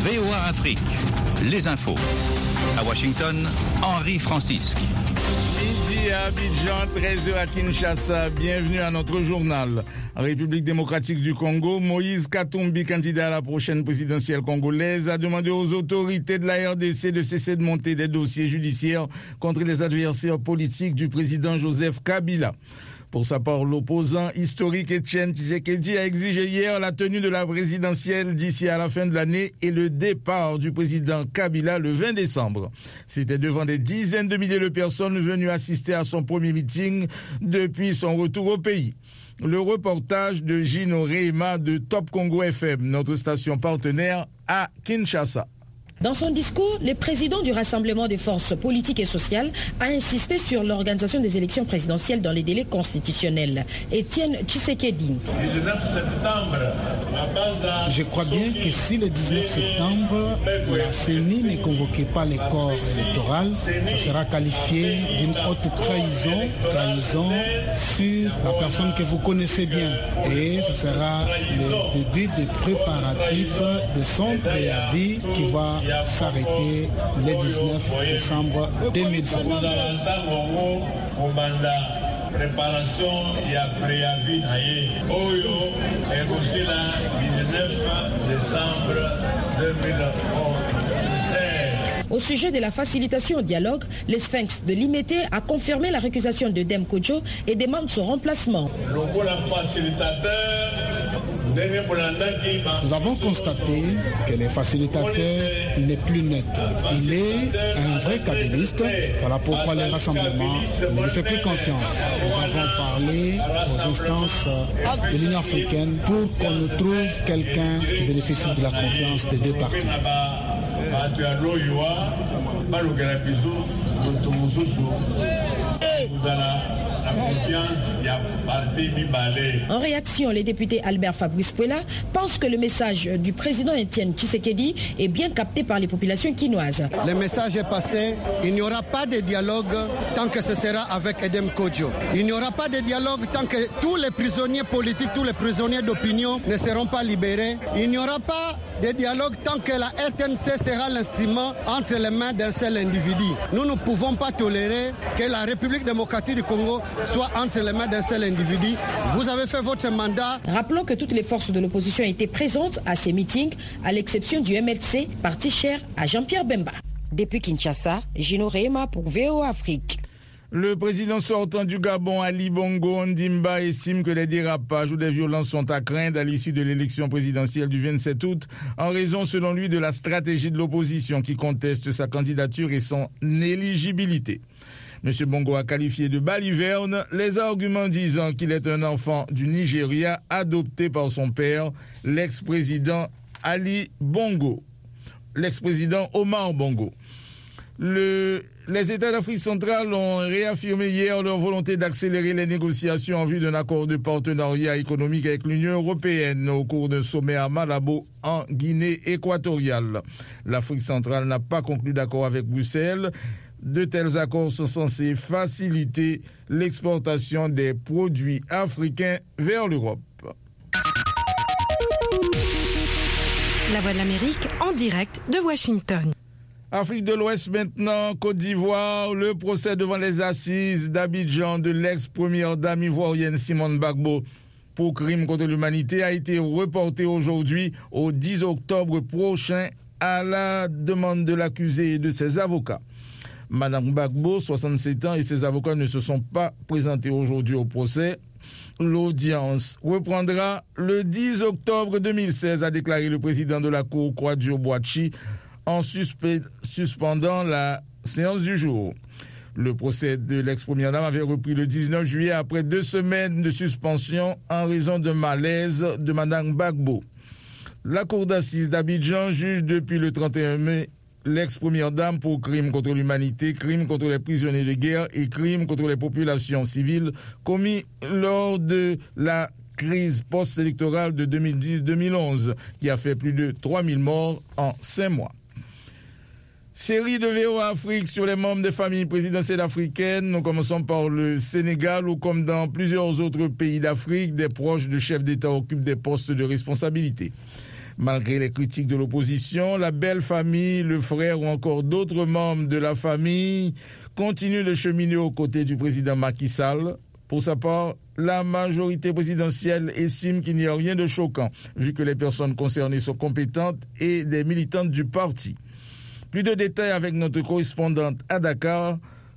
VOA Afrique, les infos. À Washington, Henri Francisque. Midi à Abidjan, 13h à Kinshasa. Bienvenue à notre journal. En République démocratique du Congo, Moïse Katumbi, candidat à la prochaine présidentielle congolaise, a demandé aux autorités de la RDC de cesser de monter des dossiers judiciaires contre les adversaires politiques du président Joseph Kabila. Pour sa part, l'opposant historique Etienne Tshisekedi a exigé hier la tenue de la présidentielle d'ici à la fin de l'année et le départ du président Kabila le 20 décembre. C'était devant des dizaines de milliers de personnes venues assister à son premier meeting depuis son retour au pays. Le reportage de Gino Reima de Top Congo FM, notre station partenaire à Kinshasa. Dans son discours, le président du Rassemblement des forces politiques et sociales a insisté sur l'organisation des élections présidentielles dans les délais constitutionnels. Etienne Tshisekedi. Je crois bien que si le 19 septembre, la CENI ne convoquait pas les corps électoraux, ça sera qualifié d'une haute trahison sur la personne que vous connaissez bien. Et ce sera le début des préparatifs de son préavis qui va s'arrêter le 19 décembre 2016. Préparation et préavis Oyo est aussi là 19 décembre 2011. Au sujet de la facilitation au dialogue, le Sphinx de Limete a confirmé la récusation de Dem Kodjo et demande son remplacement. Nous avons constaté que le facilitateur n'est plus net. Il est un vrai kabyliste. Voilà pourquoi le rassemblement ne lui fait plus confiance. Nous avons parlé aux instances de l'Union africaine pour qu'on nous trouve quelqu'un qui bénéficie de la confiance des deux parties. En réaction, les députés Albert Fabrice Puela pensent que le message du président Etienne Tshisekedi est bien capté par les populations quinoises. Le message est passé, il n'y aura pas de dialogue tant que ce sera avec Edem Kodjo. Il n'y aura pas de dialogue tant que tous les prisonniers politiques, tous les prisonniers d'opinion ne seront pas libérés. Il n'y aura pas de dialogue tant que la RTNC sera l'instrument entre les mains d'un seul individu. Nous ne pouvons pas tolérer que la République démocratique du Congo soit entre les mains d'un seul individu. Vous avez fait votre mandat. Rappelons que toutes les forces de l'opposition étaient présentes à ces meetings, à l'exception du MLC, parti cher à Jean-Pierre Bemba. Depuis Kinshasa, Gino Reima pour VOA Afrique. Le président sortant du Gabon, Ali Bongo Ondimba, estime que les dérapages ou des violences sont à craindre à l'issue de l'élection présidentielle du 27 août, en raison, selon lui, de la stratégie de l'opposition qui conteste sa candidature et son éligibilité. M. Bongo a qualifié de baliverne les arguments disant qu'il est un enfant du Nigeria adopté par son père, l'ex-président Omar Bongo. Les États d'Afrique centrale ont réaffirmé hier leur volonté d'accélérer les négociations en vue d'un accord de partenariat économique avec l'Union européenne au cours d'un sommet à Malabo en Guinée équatoriale. L'Afrique centrale n'a pas conclu d'accord avec Bruxelles. De tels accords sont censés faciliter l'exportation des produits africains vers l'Europe. La Voix de l'Amérique en direct de Washington. Afrique de l'Ouest maintenant, Côte d'Ivoire, le procès devant les assises d'Abidjan de l'ex-première dame ivoirienne Simone Gbagbo pour crime contre l'humanité a été reporté aujourd'hui au 10 octobre prochain à la demande de l'accusé et de ses avocats. Madame Gbagbo, 67 ans, et ses avocats ne se sont pas présentés aujourd'hui au procès. L'audience reprendra le 10 octobre 2016, a déclaré le président de la Cour, Kwadjo Boachi, en suspendant la séance du jour. Le procès de l'ex-première dame avait repris le 19 juillet après 2 semaines de suspension en raison d'un malaise de Madame Gbagbo. La Cour d'assises d'Abidjan juge depuis le 31 mai l'ex-première dame pour crime contre l'humanité, crime contre les prisonniers de guerre et crime contre les populations civiles commis lors de la crise post-électorale de 2010-2011 qui a fait plus de 3000 morts en 5 mois. Série de VOA Afrique sur les membres des familles présidentielles africaines. Nous commençons par le Sénégal où, comme dans plusieurs autres pays d'Afrique, des proches de chefs d'État occupent des postes de responsabilité. Malgré les critiques de l'opposition, la belle famille, le frère ou encore d'autres membres de la famille continuent de cheminer aux côtés du président Macky Sall. Pour sa part, la majorité présidentielle estime qu'il n'y a rien de choquant, vu que les personnes concernées sont compétentes et des militantes du parti. Plus de détails avec notre correspondante à Dakar,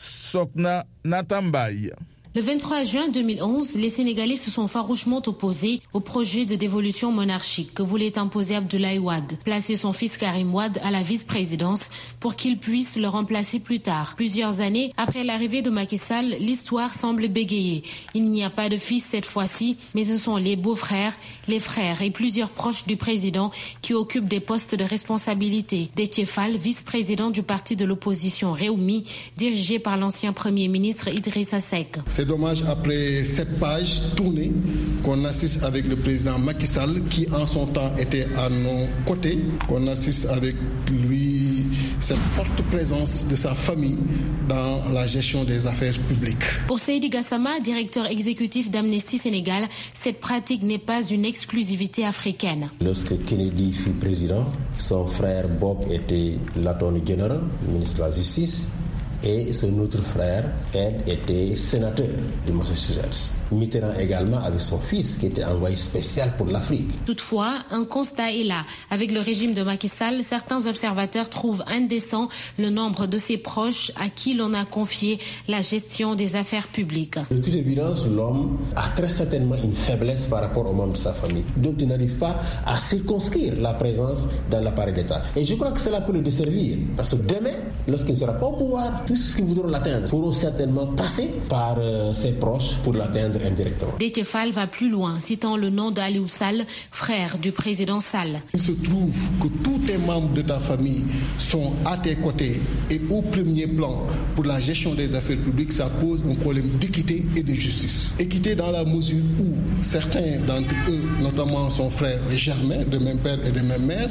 Sokna Natambaye. Le 23 juin 2011, les Sénégalais se sont farouchement opposés au projet de dévolution monarchique que voulait imposer Abdoulaye Wade, placer son fils Karim Wade à la vice-présidence pour qu'il puisse le remplacer plus tard. Plusieurs années après l'arrivée de Macky Sall, l'histoire semble bégayer. Il n'y a pas de fils cette fois-ci, mais ce sont les beaux-frères, les frères et plusieurs proches du président qui occupent des postes de responsabilité. Déthié Fall, vice-président du parti de l'opposition Rewmi, dirigé par l'ancien premier ministre Idrissa Seck. C'est dommage, après 7 pages tournées, qu'on assiste avec le président Macky Sall, qui en son temps était à nos côtés, qu'on assiste avec lui cette forte présence de sa famille dans la gestion des affaires publiques. Pour Seydi Gassama, directeur exécutif d'Amnesty Sénégal, cette pratique n'est pas une exclusivité africaine. Lorsque Kennedy fut président, son frère Bob était l'attorney général, ministre de la Justice. Et son autre frère, Ed, était sénateur du Massachusetts. Mitterrand également avec son fils qui était envoyé spécial pour l'Afrique. Toutefois, un constat est là. Avec le régime de Macky Sall, certains observateurs trouvent indécent le nombre de ses proches à qui l'on a confié la gestion des affaires publiques. De toute évidence, l'homme a très certainement une faiblesse par rapport aux membres de sa famille. Donc il n'arrive pas à circonscrire la présence dans l'appareil d'État. Et je crois que cela peut le desservir. Parce que demain, lorsqu'il ne sera pas au pouvoir, tous ceux qui voudront l'atteindre pourront certainement passer par ses proches pour l'atteindre indirectement. Déthié Fall va plus loin, citant le nom d'Aliou Sall, frère du président Sall. Il se trouve que tous tes membres de ta famille sont à tes côtés et au premier plan pour la gestion des affaires publiques, ça pose un problème d'équité et de justice. Équité dans la mesure où certains d'entre eux, notamment son frère Germain, de même père et de même mère,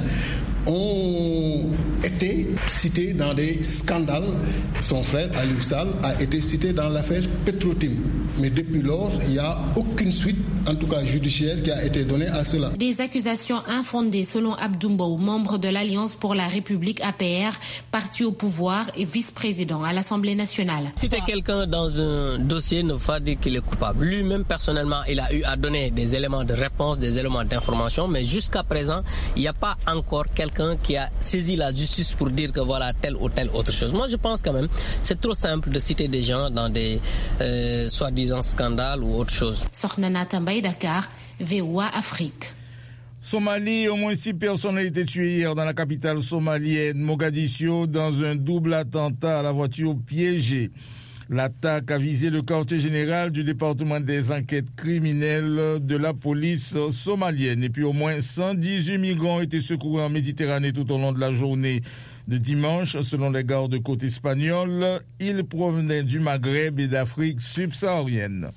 ont été cités dans des scandales. Son frère Aliou Sall a été cité dans l'affaire Petrotim. Mais depuis lors, il n'y a aucune suite, en tout cas judiciaire, qui a été donnée à cela. Des accusations infondées selon Abdoumbo, membre de l'Alliance pour la République APR, parti au pouvoir et vice-président à l'Assemblée nationale. Citer quelqu'un dans un dossier ne veut pas dire qu'il est coupable. Lui-même, personnellement, il a eu à donner des éléments de réponse, des éléments d'information, mais jusqu'à présent, il n'y a pas encore quelqu'un qui a saisi la justice pour dire que voilà telle ou telle autre chose. Moi, je pense quand même c'est trop simple de citer des gens dans des soi-disant scandales ou autre chose. Sornana Tambaye, Dakar, VOA Afrique. Somalie, au moins 6 personnes ont été tuées hier dans la capitale somalienne, Mogadiscio, dans un double attentat à la voiture piégée. L'attaque a visé le quartier général du département des enquêtes criminelles de la police somalienne. Et puis au moins 118 migrants ont été secourus en Méditerranée tout au long de la journée de dimanche. Selon les gardes-côtes espagnols, ils provenaient du Maghreb et d'Afrique subsaharienne.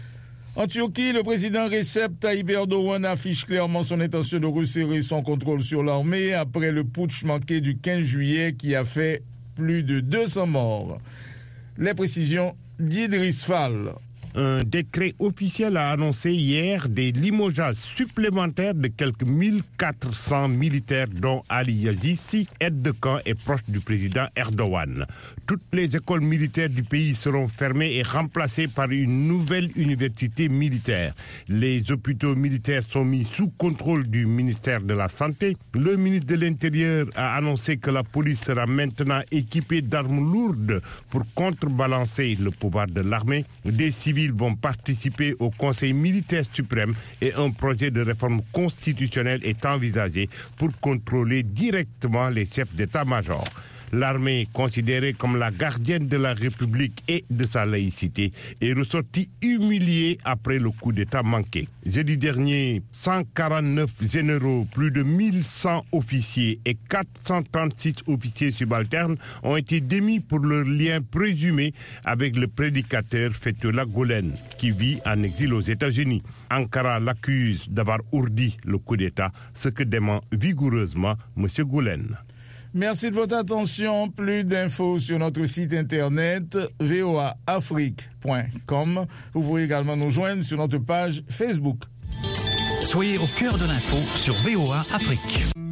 En Turquie, le président Recep Tayyip Erdogan affiche clairement son intention de resserrer son contrôle sur l'armée après le putsch manqué du 15 juillet qui a fait plus de 200 morts. Les précisions d'Idriss Fall. Un décret officiel a annoncé hier des limogeages supplémentaires de quelques 1400 militaires dont Ali Yazisi, aide de camp et proche du président Erdogan. Toutes les écoles militaires du pays seront fermées et remplacées par une nouvelle université militaire. Les hôpitaux militaires sont mis sous contrôle du ministère de la Santé. Le ministre de l'Intérieur a annoncé que la police sera maintenant équipée d'armes lourdes pour contrebalancer le pouvoir de l'armée. Des civils vont participer au Conseil militaire suprême et un projet de réforme constitutionnelle est envisagé pour contrôler directement les chefs d'état-major. L'armée, considérée comme la gardienne de la République et de sa laïcité, est ressortie humiliée après le coup d'État manqué. Jeudi dernier, 149 généraux, plus de 1100 officiers et 436 officiers subalternes ont été démis pour leur lien présumé avec le prédicateur Fethullah Gülen, qui vit en exil aux États-Unis. Ankara l'accuse d'avoir ourdi le coup d'État, ce que dément vigoureusement M. Gülen. Merci de votre attention. Plus d'infos sur notre site internet voaafrique.com. Vous pouvez également nous joindre sur notre page Facebook. Soyez au cœur de l'info sur VOA Afrique.